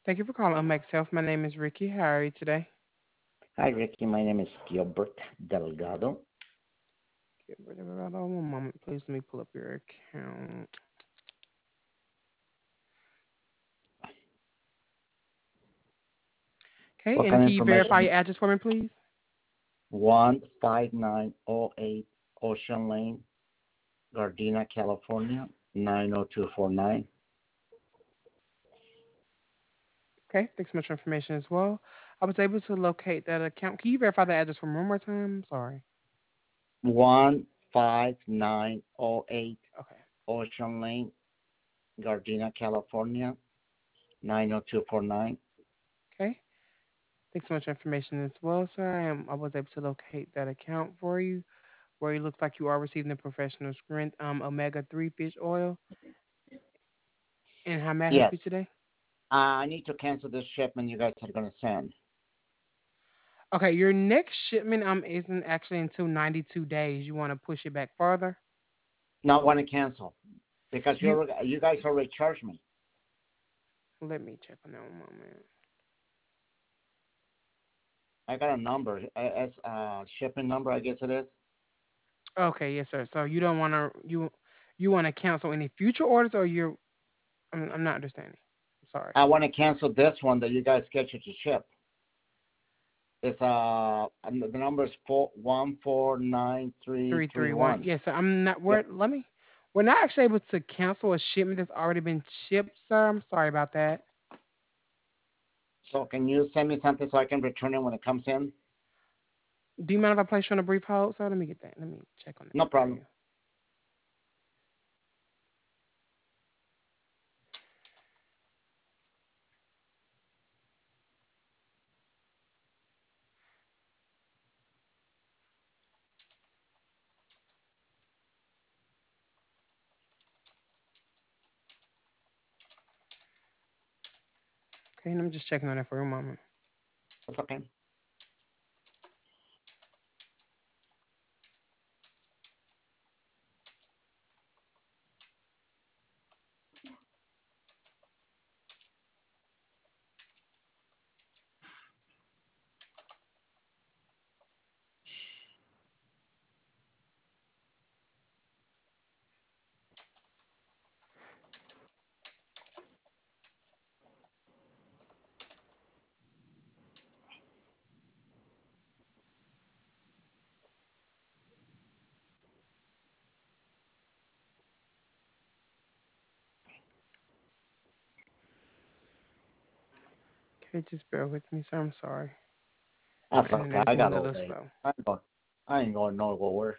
Thank you for calling Max Health. My name is Ricky. How are you today? Hi, Ricky. My name is Gilbert Delgado. Get rid of it all. One moment, please. Let me pull up your account. Okay, What and kind of can you verify information? your address for me, please? 15908 Ocean Lane, Gardena, California, 90249. Okay, thanks so much for information as well. I was able to locate that account. Can you verify the address for me one more time? Sorry. 15908 Okay. Ocean Lane, Gardena, California, 90249. Okay. Thanks so much for information as well, sir. I was able to locate that account for you, where it looks like you are receiving the professional strength omega 3 fish oil. And how may I help Yes. you today? I need to cancel this shipment you guys are going to send. Okay, your next shipment isn't actually until 92 days. You want to push it back further? Not want to cancel because You you guys already charged me. Let me check on that one moment. I got a number, as shipping number, I guess it is. Okay, yes, sir. So you don't want to you want to cancel any future orders, or I'm not understanding. I'm sorry. I want to cancel this one that you guys scheduled to ship. It's the number is 331. 149331. Yes, sir. I'm not. Yeah. We're not actually able to cancel a shipment that's already been shipped, sir. I'm sorry about that. So can you send me something so I can return it when it comes in? Do you mind if I place you on a brief hold, sir? Let me get that. Let me check on that No for problem. you. Okay, and I'm just checking on that for a moment. That's okay. Okay, just bear with me, sir. I'm sorry. That's My okay. internet is I moving got a all little day. slow. I ain't going nowhere.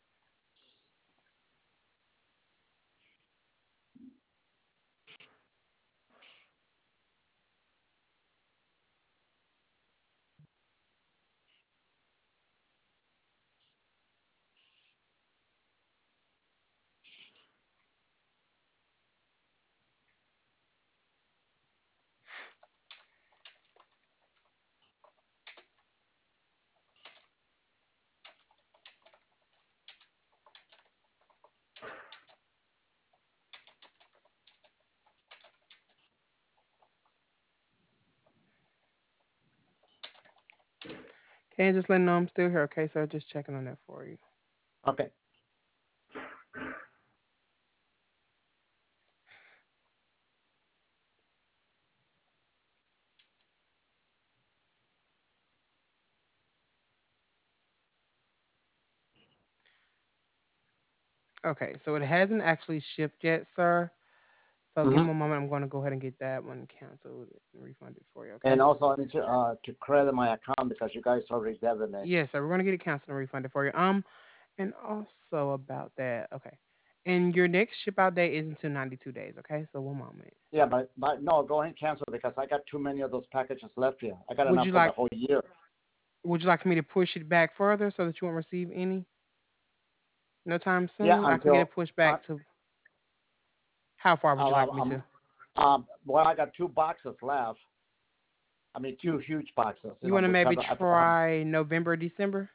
Okay, just letting know I'm still here. Okay, sir. Just checking on that for you. Okay. Okay, so it hasn't actually shipped yet, sir. So give hmm me a moment. I'm going to go ahead and get that one canceled and refunded for you. And Okay. also I need to credit my account because you guys already debited me. Yes, sir. We're going to get it canceled and refunded for you. And also about that. Okay. And your next ship out date is until 92 days. Okay. So one moment. Yeah, but no, go ahead and cancel because I got too many of those packages left here. I got Would enough you for the like whole year. Would you like me to push it back further so that you won't receive any no time Yeah, soon? I can get until it pushed uh, back to how far would you like me um, to? well, I got two boxes left. I mean, two You huge boxes. you want to maybe Whichever I forgot. try November, December?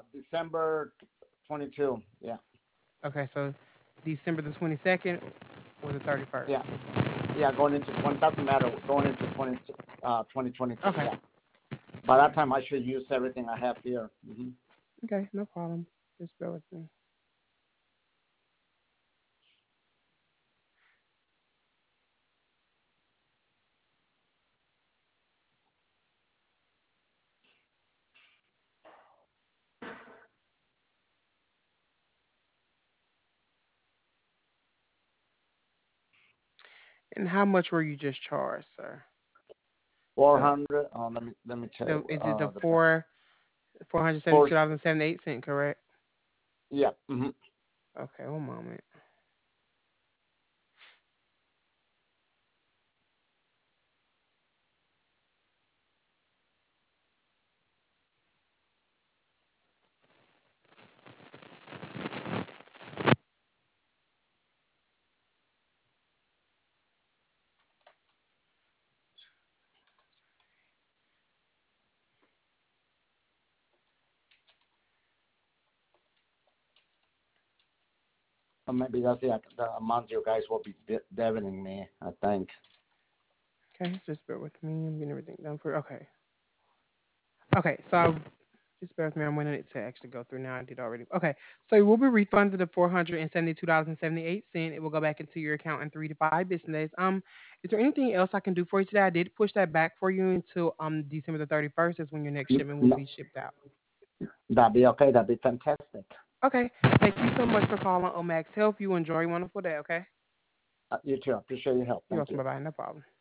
December 22. Yeah. Okay, so December the 22nd. or the 31st? Yeah, yeah, going into 20, doesn't matter, going into 2026, Okay. yeah. By that Okay. time, I should use everything I have here. Okay. No problem. Just bear with me. And how much were you just charged, sir? The 400, let me tell the you, is it the the four hundred seventy four, two dollars and 78 cents, correct? yeah, Okay, one moment. or maybe that's the amount you guys will be debiting me, I think. Okay, just bear with me. I'm getting everything done for. Okay. Okay, so just bear with me. I'm waiting it to actually go through now. I did already. Okay, so you will be refunded the $472.78. It will go back into your account in 3 to 5 business days. Is there anything else I can do for you today? I did push that back for you until December the 31st. Is when your next shipment will No, be shipped out. that'd be okay. That'd be fantastic. Okay, thank you so much for calling Omax Health. You enjoy a wonderful day. Okay, You too. I appreciate your help. you're Thank welcome. you. Bye bye. No problem.